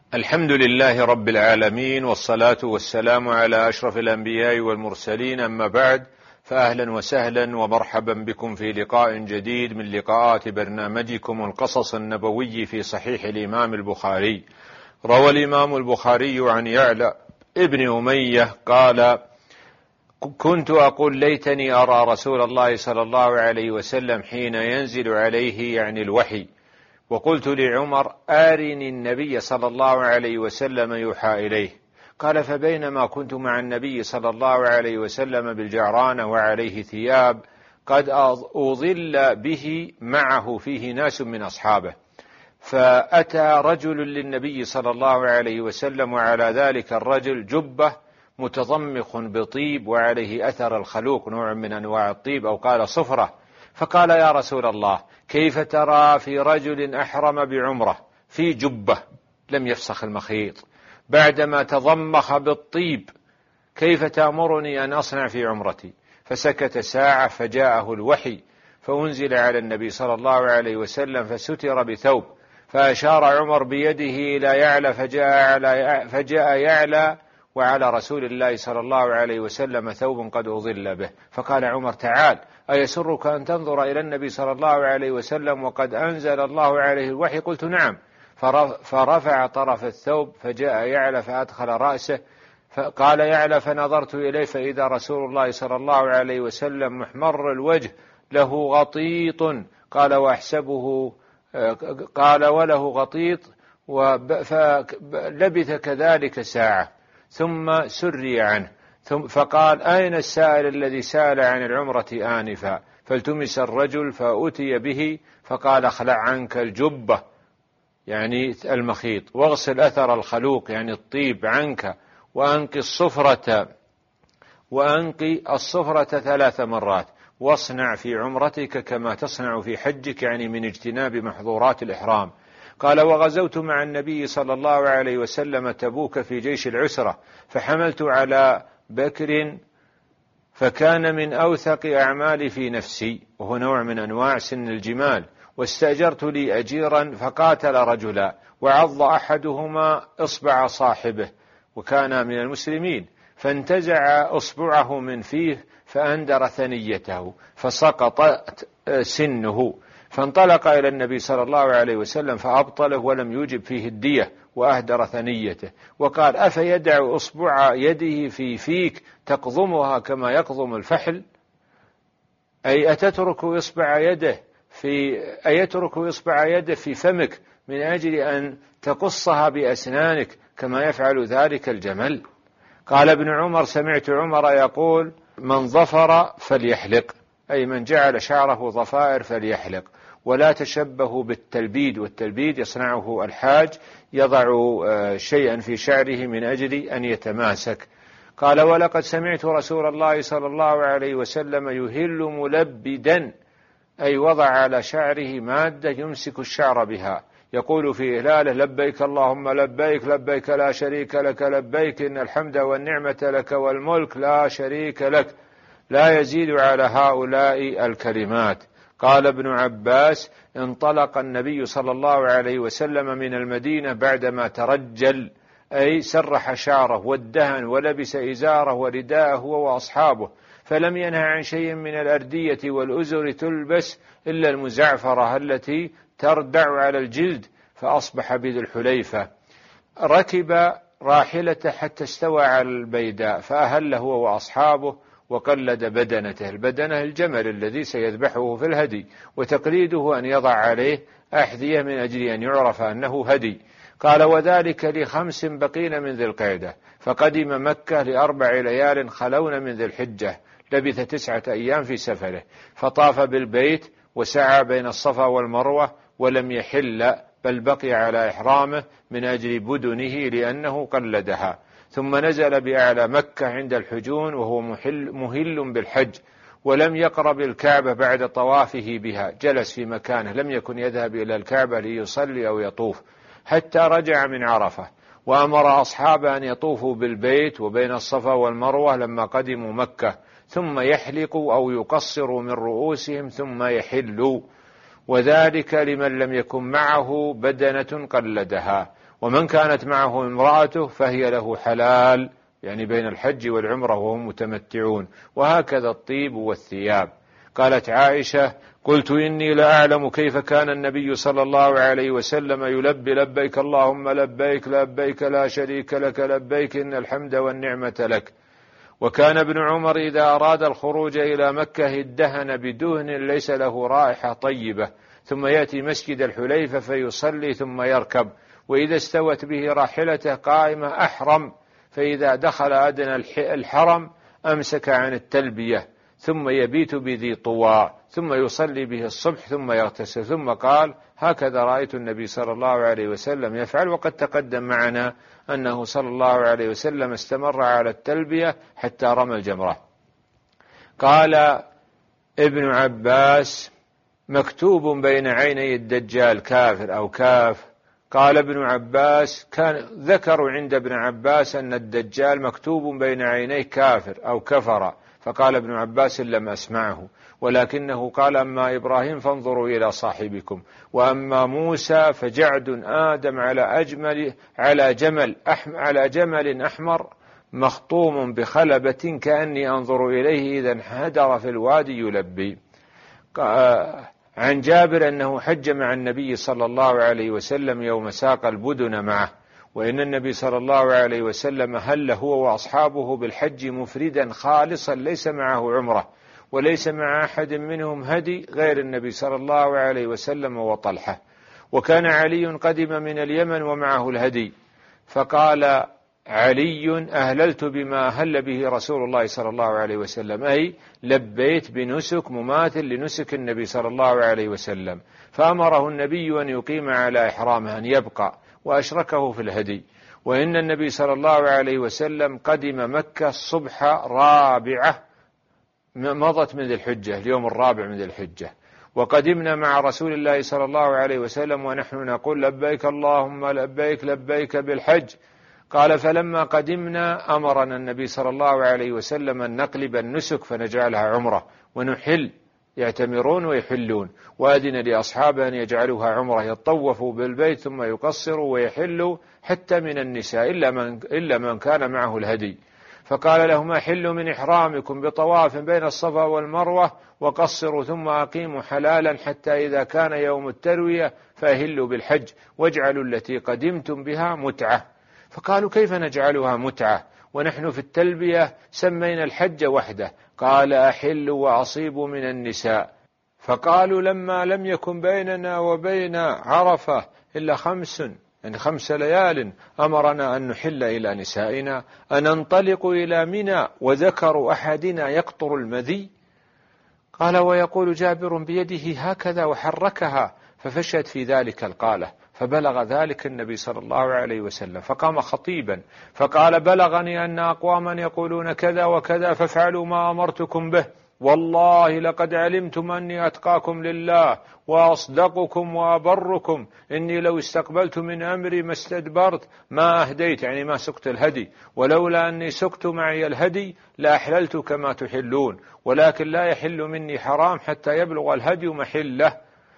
الحمد لله رب العالمين، والصلاة والسلام على أشرف الأنبياء والمرسلين، أما بعد، فأهلا وسهلا ومرحبا بكم في لقاء جديد من لقاءات برنامجكم القصص النبوي في صحيح الإمام البخاري. روى الإمام البخاري عن يعلى ابن أمية قال: كنت أقول ليتني أرى رسول الله صلى الله عليه وسلم حين ينزل عليه، يعني الوحي. وقلت لعمر: آرني النبي صلى الله عليه وسلم يوحى إليه. قال: فبينما كنت مع النبي صلى الله عليه وسلم بالجعرانة وعليه ثياب قد أظل به معه فيه ناس من أصحابه، فأتى رجل للنبي صلى الله عليه وسلم، وعلى ذلك الرجل جبة متضمخ بطيب وعليه أثر الخلوق، نوع من أنواع الطيب، أو قال صفرة. فقال: يا رسول الله، كيف ترى في رجل أحرم بعمرة في جبة لم يفسخ المخيط بعدما تضمخ بالطيب، كيف تأمرني أن أصنع في عمرتي؟ فسكت ساعة، فجاءه الوحي، فأنزل على النبي صلى الله عليه وسلم فستر بثوب، فأشار عمر بيده إلى يعلى، فجاء يعلى وعلى رسول الله صلى الله عليه وسلم ثوب قد أظل به. فقال عمر: تعال، أيسرك أن تنظر إلى النبي صلى الله عليه وسلم وقد أنزل الله عليه الوحي؟ قلت: نعم. فرفع طرف الثوب، فجاء يعلى فأدخل رأسه، فقال يعلى: فنظرت إليه فإذا رسول الله صلى الله عليه وسلم محمر الوجه له غطيط. قال: وأحسبه، قال: وله غطيط. فلبث كذلك ساعة ثم سري عنه، فقال: أين السائل الذي سأل عن العمرة آنفا؟ فالتمس الرجل فأتي به، فقال: اخلع عنك الجبة، يعني المخيط، واغسل أثر الخلوق، يعني الطيب، عنك، وأنقي الصفرة 3 مرات، واصنع في عمرتك كما تصنع في حجك، يعني من اجتناب محظورات الإحرام. قال: وغزوت مع النبي صلى الله عليه وسلم تبوك في جيش العسرة، فحملت على بكر، فكان من أوثق أعمالي في نفسي، وهو نوع من أنواع سن الجمال. واستأجرت لي أجيرا فقاتل رجلا، وعض أحدهما إصبع صاحبه، وكان من المسلمين، فانتزع إصبعه من فيه فأندر ثنيته فسقطت سنه، فانطلق إلى النبي صلى الله عليه وسلم فأبطله ولم يوجب فيه الدية، وأهدر ثنيته، وقال: أفيدع إصبع يده في فيك تقضمها كما يقضم الفحل؟ أي أتترك إصبع يده في فمك من أجل أن تقصها بأسنانك كما يفعل ذلك الجمل؟ قال ابن عمر: سمعت عمر يقول: من ظفر فليحلق، أي من جعل شعره ظفائر فليحلق، ولا تشبهوا بالتلبيد. والتلبيد يصنعه الحاج، يضع شيئا في شعره من أجل أن يتماسك. قال: ولقد سمعت رسول الله صلى الله عليه وسلم يهل ملبدا، أي وضع على شعره مادة يمسك الشعر بها، يقول في إهلاله: لبيك اللهم لبيك، لبيك لا شريك لك لبيك، إن الحمد والنعمة لك والملك لا شريك لك، لا يزيد على هؤلاء الكلمات. قال ابن عباس: انطلق النبي صلى الله عليه وسلم من المدينة بعدما ترجل، أي سرح شعره وادهن ولبس إزاره ورداءه هو وأصحابه، فلم ينهى عن شيء من الأردية والأزر تلبس إلا المزعفرة التي تردع على الجلد، فأصبح بذي الحليفة. ركب راحلته حتى استوى على البيداء، فأهل هو وأصحابه، وقلد بدنته. البدنة الجمل الذي سيذبحه في الهدي، وتقليده أن يضع عليه أحذية من أجل أن يعرف أنه هدي. قال: وذلك ل5 بقين من ذي القعدة، فقدم مكة ل4 ليال خلون من ذي الحجة، لبث 9 أيام في سفره، فطاف بالبيت وسعى بين الصفا والمروة، ولم يحل، بل بقي على إحرامه من أجل بدنه لأنه قلدها. ثم نزل بأعلى مكة عند الحجون، وهو مهل بالحج، ولم يقرب الكعبة بعد طوافه بها، جلس في مكانه، لم يكن يذهب إلى الكعبة ليصلي أو يطوف حتى رجع من عرفة، وأمر أصحابه أن يطوفوا بالبيت وبين الصفا والمروة لما قدموا مكة، ثم يحلقوا أو يقصروا من رؤوسهم ثم يحلوا، وذلك لمن لم يكن معه بدنة قلدها. ومن كانت معه امرأته فهي له حلال، يعني بين الحج والعمرة وهم متمتعون، وهكذا الطيب والثياب. قالت عائشة: قلت إني لأعلم كيف كان النبي صلى الله عليه وسلم يلبي لبيك اللهم لبيك لبيك لا شريك لك لبيك إن الحمد والنعمة لك. وكان ابن عمر إذا أراد الخروج إلى مكة ادهن بدهن ليس له رائحة طيبة، ثم يأتي مسجد الحليفة فيصلي ثم يركب، وإذا استوت به راحلته قائمة أحرم، فإذا دخل أدنى الحرم أمسك عن التلبية، ثم يبيت بذي طوى، ثم يصلي به الصبح ثم يغتسل. ثم قال: هكذا رأيت النبي صلى الله عليه وسلم يفعل. وقد تقدم معنا أنه صلى الله عليه وسلم استمر على التلبية حتى رمى الجمرة. قال ابن عباس: مكتوب بين عيني الدجال كافر أو كاف. قال ابن عباس: كان ذكروا عند ابن عباس أن الدجال مكتوب بين عينيه كافر أو كفر، فقال ابن عباس: لم أسمعه، ولكنه قال: أما إبراهيم فانظروا إلى صاحبكم، وأما موسى فجعد آدم على جمل أحمر مخطوم بخلبة كأني أنظر إليه إذا انحدر في الوادي يلبي. عن جابر أنه حج مع النبي صلى الله عليه وسلم يوم ساق البدن معه، وإن النبي صلى الله عليه وسلم هل هو وأصحابه بالحج مفردا خالصا ليس معه عمرة، وليس مع أحد منهم هدي غير النبي صلى الله عليه وسلم وطلحة. وكان علي قدم من اليمن ومعه الهدي، فقال علي: أهللت بما أهل به رسول الله صلى الله عليه وسلم، أي لبيت بنسك مماثل لنسك النبي صلى الله عليه وسلم. فأمره النبي أن يقيم على إحرامه، أن يبقى، وأشركه في الهدي. وإن النبي صلى الله عليه وسلم قدم مكة الصبح رابعة مضت من ذي الحجة، اليوم الرابع من ذي الحجة، وقدمنا مع رسول الله صلى الله عليه وسلم ونحن نقول: لبيك اللهم لبيك لبيك بالحج. قال: فلما قدمنا أمرنا النبي صلى الله عليه وسلم أن نقلب النسك فنجعلها عمرة ونحل، يعتمرون ويحلون، وأذن لأصحابه أن يجعلوها عمرة، يطوفوا بالبيت ثم يقصروا ويحلوا حتى من النساء إلا من كان معه الهدي. فقال لهم: أحلوا من إحرامكم بطواف بين الصفا والمروة، وقصروا ثم أقيموا حلالا حتى إذا كان يوم التروية فأهلوا بالحج، واجعلوا التي قدمتم بها متعة. فقالوا: كيف نجعلها متعة ونحن في التلبية سمينا الحج وحده؟ قال: أحلوا وأصيبوا من النساء. فقالوا: لما لم يكن بيننا وبين عرفة إلا 5 ليال أمرنا أن نحل إلى نسائنا، أن ننطلق إلى منى وذكر أحدنا يقطر المذي. قال: ويقول جابر بيده هكذا وحركها، ففشت في ذلك القالة، فبلغ ذلك النبي صلى الله عليه وسلم، فقام خطيبا فقال: بلغني أن أقواما يقولون كذا وكذا، فافعلوا ما أمرتكم به، والله لقد علمتم أني أتقاكم لله وأصدقكم وأبركم، إني لو استقبلت من أمري ما استدبرت ما أهديت، يعني ما سقت الهدي، ولولا أني سقت معي الهدي لأحللت كما تحلون، ولكن لا يحل مني حرام حتى يبلغ الهدي محله،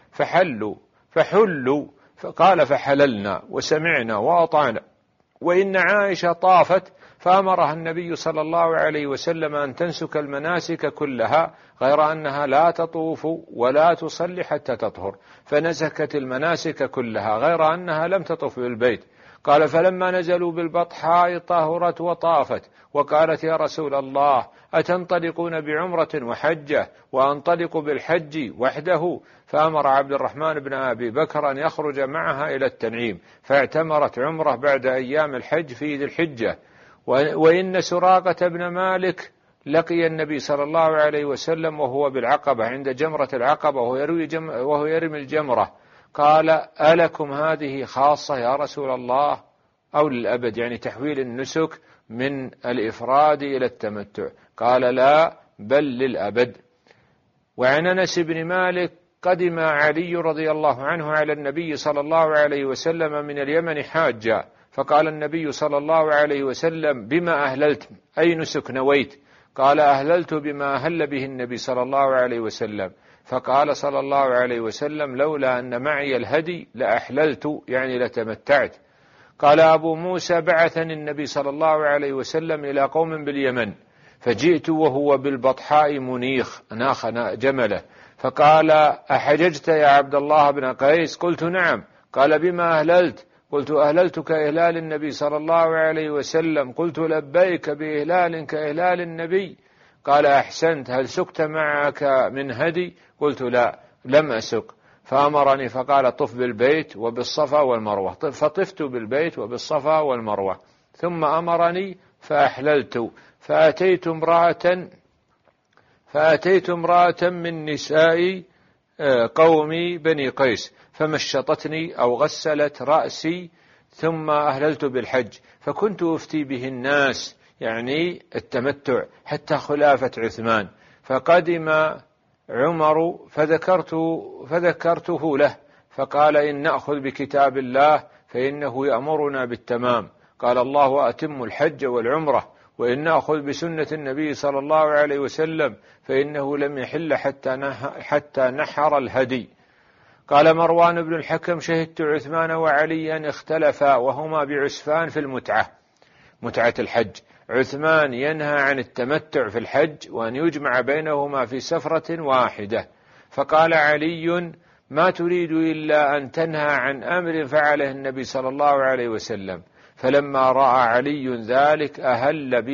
فحلوا. فقال: فحللنا وسمعنا وأطعنا. وإن عائشة طافت فأمرها النبي صلى الله عليه وسلم أن تنسك المناسك كلها، غير أنها لا تطوف ولا تصلي حتى تطهر، فنسكت المناسك كلها غير أنها لم تطف بالبيت. قال: فلما نزلوا بالبطحاء طهرت وطافت، وقالت: يا رسول الله، أتنطلقون بعمرة وحجة وأنطلق بالحج وحده؟ فأمر عبد الرحمن بن أبي بكر أن يخرج معها إلى التنعيم، فاعتمرت عمرة بعد أيام الحج في ذي الحجة. وإن سراقة بن مالك لقي النبي صلى الله عليه وسلم وهو بالعقبة عند جمرة العقبة وهو يرمي الجمرة، قال: ألكم هذه خاصة يا رسول الله أو للأبد، يعني تحويل النسك من الإفراد إلى التمتع؟ قال: لا، بل للأبد. وعن أنس بن مالك قدم علي رضي الله عنه على النبي صلى الله عليه وسلم من اليمن حاجا، فقال النبي صلى الله عليه وسلم: بما أهللت؟ أي نسك نويت؟ قال: أهللت بما أهل به النبي صلى الله عليه وسلم. فقال صلى الله عليه وسلم: لولا أن معي الهدي لأحللت، يعني لتمتعت. قال أبو موسى: بعثني النبي صلى الله عليه وسلم إلى قوم باليمن، فجئت وهو بالبطحاء منيخ ناخ جمله، فقال: أحججت يا عبد الله بن قيس؟ قلت: نعم. قال: بما أهللت؟ قلت: أهللت كإهلال النبي صلى الله عليه وسلم. قلت: لبيك بإهلال كإهلال النبي. قال: أحسنت. هل سقت معك من هدي؟ قلت: لا، لم أسق. فأمرني فقال: طف بالبيت وبالصفا والمروة. فطفت بالبيت وبالصفا والمروة، ثم أمرني فأحللت، فأتيت امرأة من نساء قومي بني قيس، فمشطتني أو غسلت رأسي، ثم أهللت بالحج، فكنت أفتي به الناس، يعني التمتع، حتى خلافة عثمان. فقدم عمر فذكرته له، فقال: إن نأخذ بكتاب الله فإنه يأمرنا بالتمام. قال الله: أتم الحج والعمرة. وإن نأخذ بسنة النبي صلى الله عليه وسلم فإنه لم يحل حتى نحر الهدي. قال مروان بن الحكم: شهدت عثمان وعليا اختلفا وهما بعسفان في متعة الحج. عثمان ينهى عن التمتع في الحج وأن يجمع بينهما في سفرة واحدة، فقال علي: ما تريد إلا أن تنهى عن أمر فعله النبي صلى الله عليه وسلم. فلما رأى علي ذلك أهل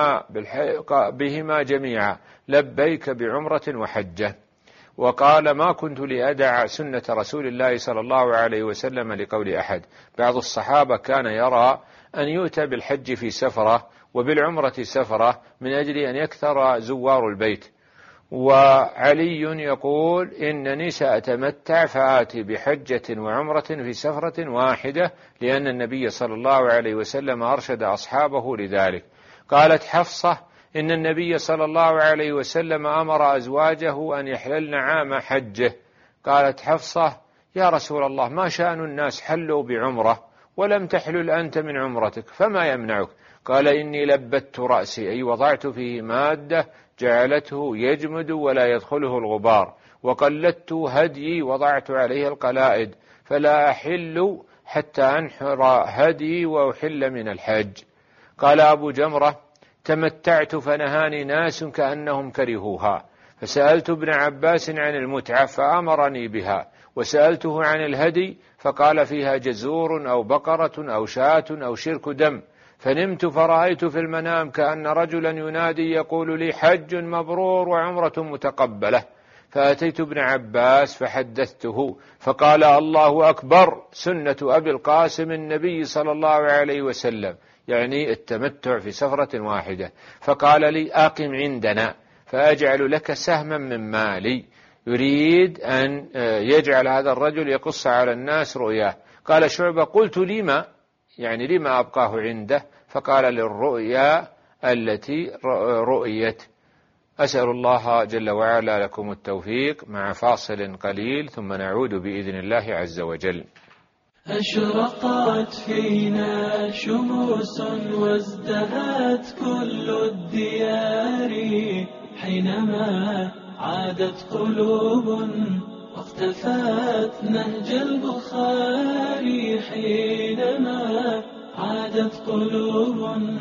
بهما جميعا: لبيك بعمرة وحجة. وقال: ما كنت لأدع سنة رسول الله صلى الله عليه وسلم لقول أحد. بعض الصحابة كان يرى أن يؤتى بالحج في سفرة وبالعمرة سفرة من أجل أن يكثر زوار البيت. وعلي يقول: إنني سأتمتع فآتي بحجة وعمرة في سفرة واحدة، لأن النبي صلى الله عليه وسلم أرشد أصحابه لذلك. قالت حفصة: إن النبي صلى الله عليه وسلم أمر أزواجه أن يحللن عام حجه. قالت حفصة: يا رسول الله، ما شأن الناس حلوا بعمرة ولم تحلل أنت من عمرتك، فما يمنعك؟ قال: إني لبت رأسي، أي وضعت فيه مادة جعلته يجمد ولا يدخله الغبار، وقلدت هديي وضعت عليه القلائد، فلا أحل حتى أنحر هديي وأحل من الحج. قال أبو جمرة: تمتعت فنهاني ناس كأنهم كرهوها، فسألت ابن عباس عن المتعة فأمرني بها، وسألته عن الهدي فقال: فيها جزور أو بقرة أو شاة أو شرك دم. فنمت فرأيت في المنام كأن رجلا ينادي يقول لي: حج مبرور وعمرة متقبلة. فأتيت ابن عباس فحدثته، فقال: الله أكبر، سنة أبي القاسم النبي صلى الله عليه وسلم، يعني التمتع في سفرة واحدة. فقال لي: أقم عندنا فأجعل لك سهما من مالي. يريد أن يجعل هذا الرجل يقص على الناس رؤياه. قال شعبة: قلت: لما؟ يعني لما أبقاه عنده؟ فقال: للرؤيا التي رؤيت. أسأل الله جل وعلا لكم التوفيق، مع فاصل قليل ثم نعود بإذن الله عز وجل. أشرقت فينا شموس وازدهت كل الديار، حينما عادت قلوب واختفت نهج البخاري، حينما عادت قلوب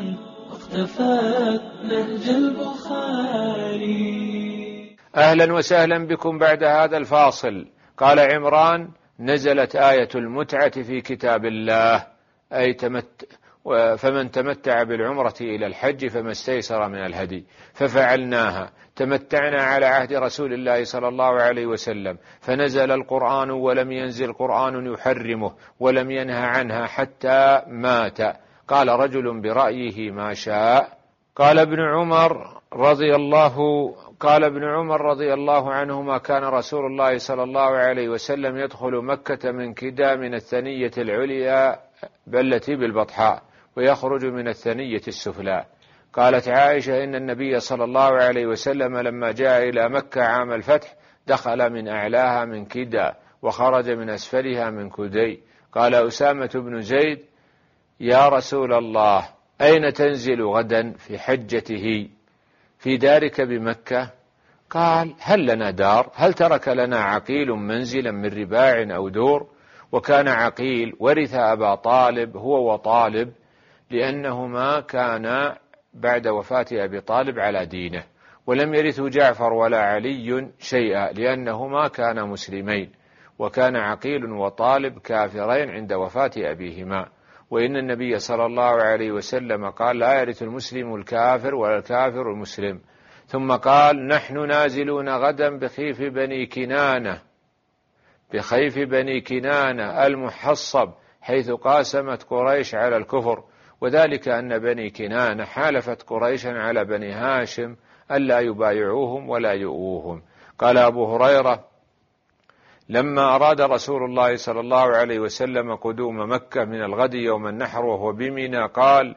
واختفت نهج البخاري. أهلا وسهلا بكم بعد هذا الفاصل. قال عمران: نزلت آية المتعة في كتاب الله، أي فمن تمتع بالعمرة إلى الحج فما استيسر من الهدي، ففعلناها. تمتعنا على عهد رسول الله صلى الله عليه وسلم، فنزل القرآن ولم ينزل قرآن يحرمه ولم ينهى عنها حتى مات. قال رجل برأيه ما شاء. قال ابن عمر رضي الله عنهما: كان رسول الله صلى الله عليه وسلم يدخل مكة من كدا من الثنية العليا التي بالبطحاء، ويخرج من الثنية السفلى. قالت عائشة: إن النبي صلى الله عليه وسلم لما جاء إلى مكة عام الفتح دخل من أعلاها من كدا وخرج من أسفلها من كدي. قال أسامة بن زيد: يا رسول الله، أين تنزل غدا في حجته؟ في دارك بمكة؟ قال: هل لنا دار؟ هل ترك لنا عقيل منزلا من رباع أو دور؟ وكان عقيل ورث أبا طالب هو وطالب، لأنهما كانا بعد وفاة أبي طالب على دينه، ولم يرثوا جعفر ولا علي شيئا لأنهما كانا مسلمين، وكان عقيل وطالب كافرين عند وفاة أبيهما. وإن النبي صلى الله عليه وسلم قال: لا يرث المسلم الكافر ولا الكافر المسلم. ثم قال: نحن نازلون غدا بخيف بني كنانة المحصب، حيث قاسمت قريش على الكفر، وذلك أن بني كنانة حالفت قريشا على بني هاشم ألا يبايعوهم ولا يؤوهم. قال أبو هريرة: لما أراد رسول الله صلى الله عليه وسلم قدوم مكة من الغد يوم النحر وهو بمنى قال: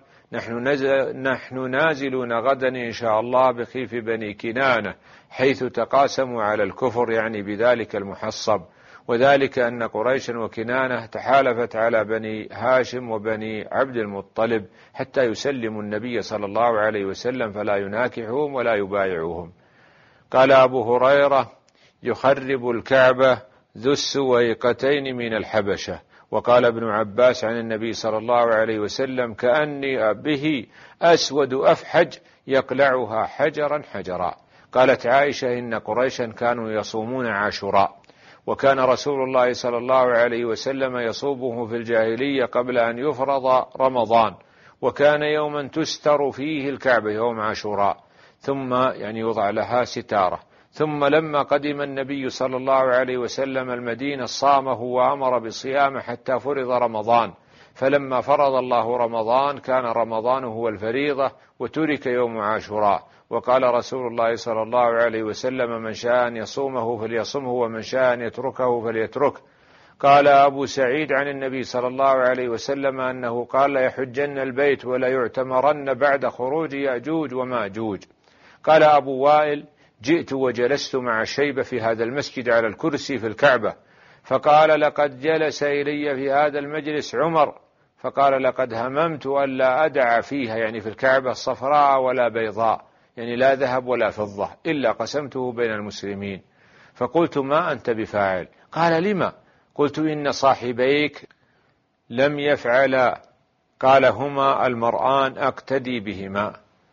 نحن نازلون غدا إن شاء الله بخيف بني كنانة، حيث تقاسموا على الكفر، يعني بذلك المحصب، وذلك أن قريشا وكنانة تحالفت على بني هاشم وبني عبد المطلب حتى يسلموا النبي صلى الله عليه وسلم فلا يناكحهم ولا يبايعوهم. قال أبو هريرة: يخرب الكعبة ذو السويقتين من الحبشة. وقال ابن عباس عن النبي صلى الله عليه وسلم: كأني به أسود أفحج يقلعها حجرا حجرا. قالت عائشة: إن قريشا كانوا يصومون عاشوراء، وكان رسول الله صلى الله عليه وسلم يصومه في الجاهلية قبل أن يفرض رمضان، وكان يوما تستر فيه الكعبة يوم عاشوراء، ثم يعني يوضع لها ستارة. ثم لما قدم النبي صلى الله عليه وسلم المدينة صامه وأمر بصيامه حتى فرض رمضان، فلما فرض الله رمضان كان رمضان هو الفريضة وترك يوم عاشوراء. وقال رسول الله صلى الله عليه وسلم: من شاء أن يصومه فليصمه ومن شاء أن يتركه فليتركه. قال أبو سعيد عن النبي صلى الله عليه وسلم أنه قال: ليحجن البيت ولا يعتمرن بعد خروج يأجوج وماجوج. قال أبو وائل: جئت وجلست مع شيبة في هذا المسجد على الكرسي في الكعبة، فقال: لقد جلس إلي في هذا المجلس عمر، فقال: لقد هممت ألا أدع فيها، يعني في الكعبة، صفراء ولا بيضاء، يعني لا ذهب ولا فضة، إلا قسمته بين المسلمين. فقلت: ما أنت بفاعل؟ قال: لما؟ قلت: إن صاحبيك لم يفعلا. قال: هما المرآن أقتدي بهما.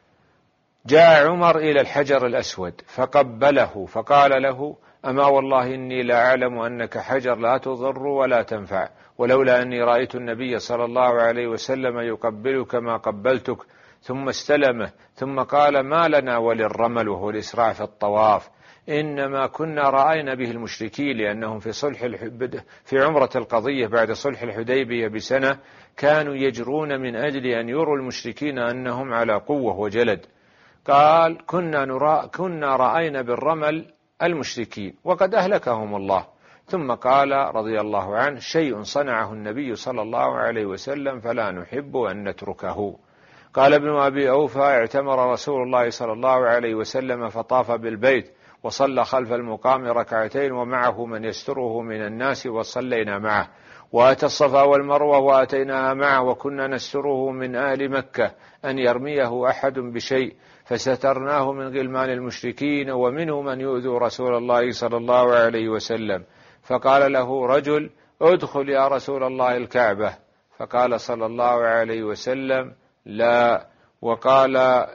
جاء عمر إلى الحجر الأسود فقبله فقال له: أما والله إني لا أعلم أنك حجر لا تضر ولا تنفع، ولولا أني رأيت النبي صلى الله عليه وسلم يقبلك ما قبلتك. ثم استلمه، ثم قال: ما لنا وللرمل وهو الإسراع في الطواف، إنما كنا رأينا به المشركين، لأنهم في عمرة القضية بعد صلح الحديبية بسنة كانوا يجرون من أجل أن يروا المشركين أنهم على قوة وجلد. قال: كنا رأينا بالرمل المشركين وقد أهلكهم الله. ثم قال رضي الله عنه: شيء صنعه النبي صلى الله عليه وسلم فلا نحب أن نتركه. قال ابن أبي أوفى: اعتمر رسول الله صلى الله عليه وسلم فطاف بالبيت وصلى خلف المقام ركعتين ومعه من يستره من الناس وصلينا معه، وأتى الصفا والمروة وأتيناها معه، وكنا نستره من أهل مكة أن يرميه أحد بشيء، فسترناه من غلمان المشركين، ومنهم من يؤذي رسول الله صلى الله عليه وسلم. فقال له رجل: ادخل يا رسول الله الكعبة، فقال صلى الله عليه وسلم: لا. وقال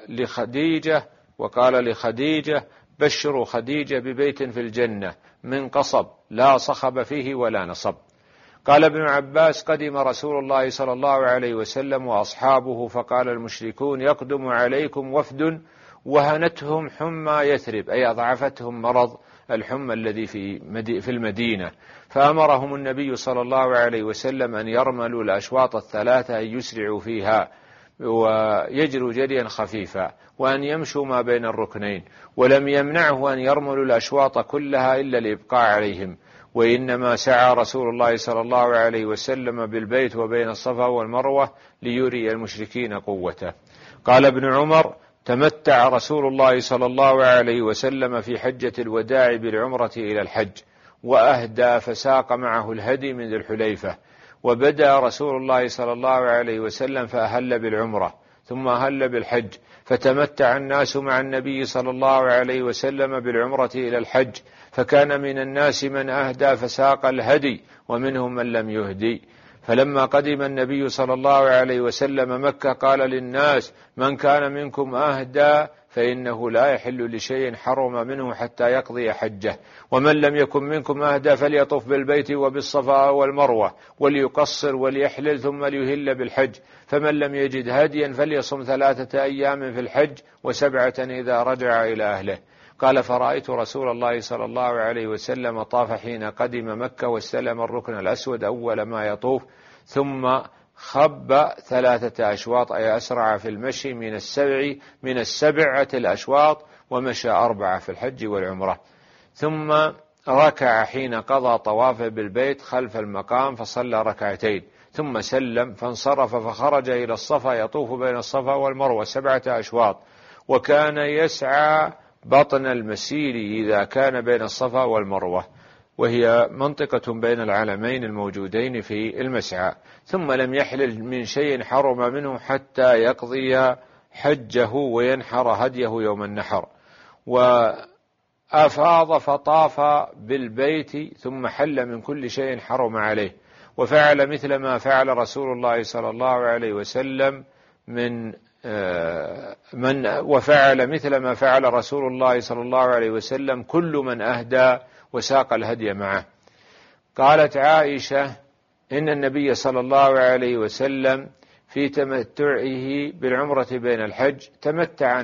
لخديجة: بشروا خديجة ببيت في الجنة من قصب لا صخب فيه ولا نصب. قال ابن عباس: قدم رسول الله صلى الله عليه وسلم وأصحابه، فقال المشركون: يقدم عليكم وفد وهنتهم حمى يثرب، أي أضعفتهم مرض الحمى الذي في المدينة، فأمرهم النبي صلى الله عليه وسلم أن يرملوا الأشواط الثلاثة، أن يسرعوا فيها ويجروا جريا خفيفا، وأن يمشوا ما بين الركنين، ولم يمنعه أن يرملوا الأشواط كلها إلا الإبقاء عليهم، وإنما سعى رسول الله صلى الله عليه وسلم بالبيت وبين الصفا والمروة ليري المشركين قوته. قال ابن عمر: تمتع رسول الله صلى الله عليه وسلم في حجة الوداع بالعمرة إلى الحج، وأهدى فساق معه الهدي من ذي الحليفة، وبدأ رسول الله صلى الله عليه وسلم فأهل بالعمرة، ثم أهل بالحج، فتمتع الناس مع النبي صلى الله عليه وسلم بالعمرة إلى الحج، فكان من الناس من أهدى فساق الهدي، ومنهم من لم يهدي. فلما قدم النبي صلى الله عليه وسلم مكة قال للناس: من كان منكم أهدى فإنه لا يحل لشيء حرم منه حتى يقضي حجه، ومن لم يكن منكم أهدى فليطف بالبيت وبالصفا والمروة وليقصر وليحلل ثم ليهل بالحج، فمن لم يجد هديا فليصم 3 أيام في الحج و7 إذا رجع إلى أهله. قال: فرأيت رسول الله صلى الله عليه وسلم طاف حين قدم مكة واستلم الركن الأسود أول ما يطوف، ثم خب 3 أشواط، أي أسرع في المشي من السبعة الأشواط، ومشى 4 في الحج والعمرة. ثم ركع حين قضى طوافه بالبيت خلف المقام فصلى 2 ثم سلم فانصرف فخرج إلى الصفا يطوف بين الصفا والمروة 7 أشواط، وكان يسعى بطن المسير إذا كان بين الصفا والمروة، وهي منطقة بين العلمين الموجودين في المسعى. ثم لم يحلل من شيء حرم منه حتى يقضي حجه وينحر هديه يوم النحر، وأفاض فطاف بالبيت ثم حل من كل شيء حرم عليه، وفعل مثل ما فعل رسول الله صلى الله عليه وسلم وفعل مثل ما فعل رسول الله صلى الله عليه وسلم كل من أهدى وساق الهدي معه. قالت عائشة: إن النبي صلى الله عليه وسلم في تمتعه بالعمرة بين الحج تمتع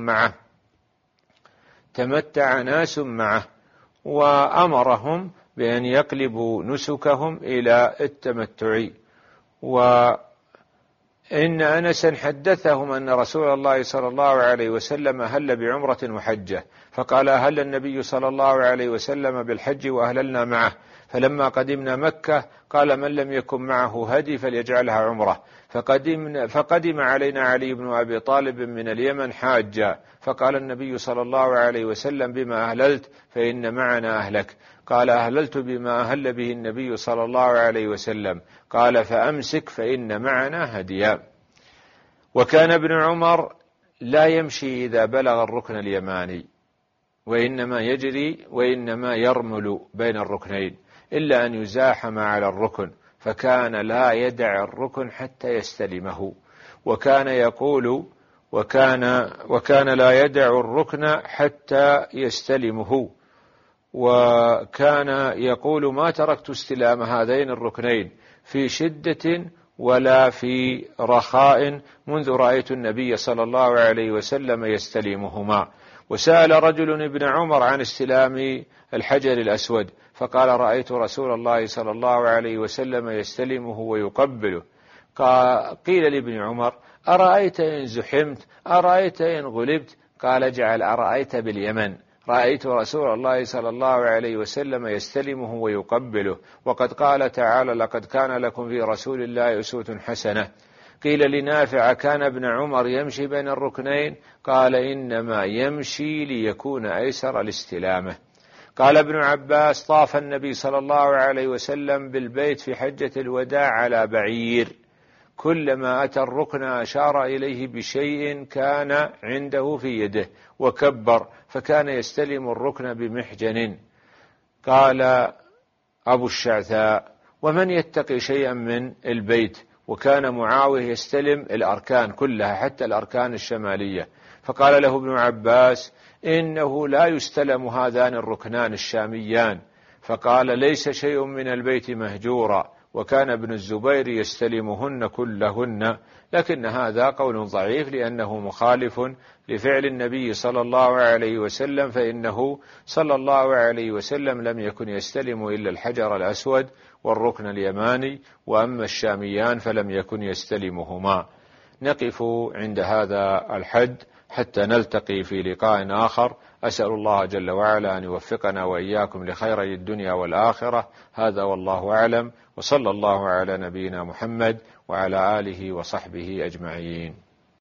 ناس معه وأمرهم بأن يقلبوا نسكهم إلى التمتع. إن أنسا حدثهم أن رسول الله صلى الله عليه وسلم أهل بعمرة وحجة، فقال: أهل النبي صلى الله عليه وسلم بالحج وأهللنا معه، فلما قدمنا مكة قال: من لم يكن معه هدي فليجعلها عمرة، فقدم علينا علي بن أبي طالب من اليمن حاجا، فقال النبي صلى الله عليه وسلم: بما أهللت؟ فإن معنا أهلك. قال: أهللت بما أهل به النبي صلى الله عليه وسلم. قال: فأمسك فإن معنا هديا. وكان ابن عمر لا يمشي إذا بلغ الركن اليماني، وإنما يجري وإنما يرمل بين الركنين إلا أن يزاحم على الركن، فكان لا يدع الركن حتى يستلمه، وكان يقول وكان لا يدع الركن حتى يستلمه، وكان يقول: ما تركت استلام هذين الركنين في شدة ولا في رخاء منذ رأيت النبي صلى الله عليه وسلم يستلمهما. وسأل رجل ابن عمر عن استلام الحجر الأسود، فقال: رأيت رسول الله صلى الله عليه وسلم يستلمه ويقبله. قيل لابن عمر: أرأيت إن زحمت؟ أرأيت إن غلبت؟ قال: اجعل أرأيت باليمن، رأيت رسول الله صلى الله عليه وسلم يستلمه ويقبله، وقد قال تعالى: لقد كان لكم في رسول الله أسوة حسنة. قيل لنافع: كان ابن عمر يمشي بين الركنين؟ قال: إنما يمشي ليكون أيسر لاستلامه. قال ابن عباس: طاف النبي صلى الله عليه وسلم بالبيت في حجة الوداع على بعير، كلما أتى الركن أشار إليه بشيء كان عنده في يده وكبر، فكان يستلم الركن بمحجن. قال أبو الشعثاء: ومن يتقي شيئا من البيت؟ وكان معاوية يستلم الأركان كلها حتى الأركان الشمالية. فقال له ابن عباس: إنه لا يستلم هذان الركنان الشاميان. فقال: ليس شيء من البيت مهجورا، وكان ابن الزبير يستلمهن كلهن، لكن هذا قول ضعيف لأنه مخالف لفعل النبي صلى الله عليه وسلم، فإنه صلى الله عليه وسلم لم يكن يستلم إلا الحجر الأسود والركن اليماني، وأما الشاميان فلم يكن يستلمهما. نقف عند هذا الحد حتى نلتقي في لقاء آخر. أسأل الله جل وعلا أن يوفقنا وإياكم لخيري الدنيا والآخرة. هذا والله أعلم، وصلى الله على نبينا محمد وعلى آله وصحبه أجمعين.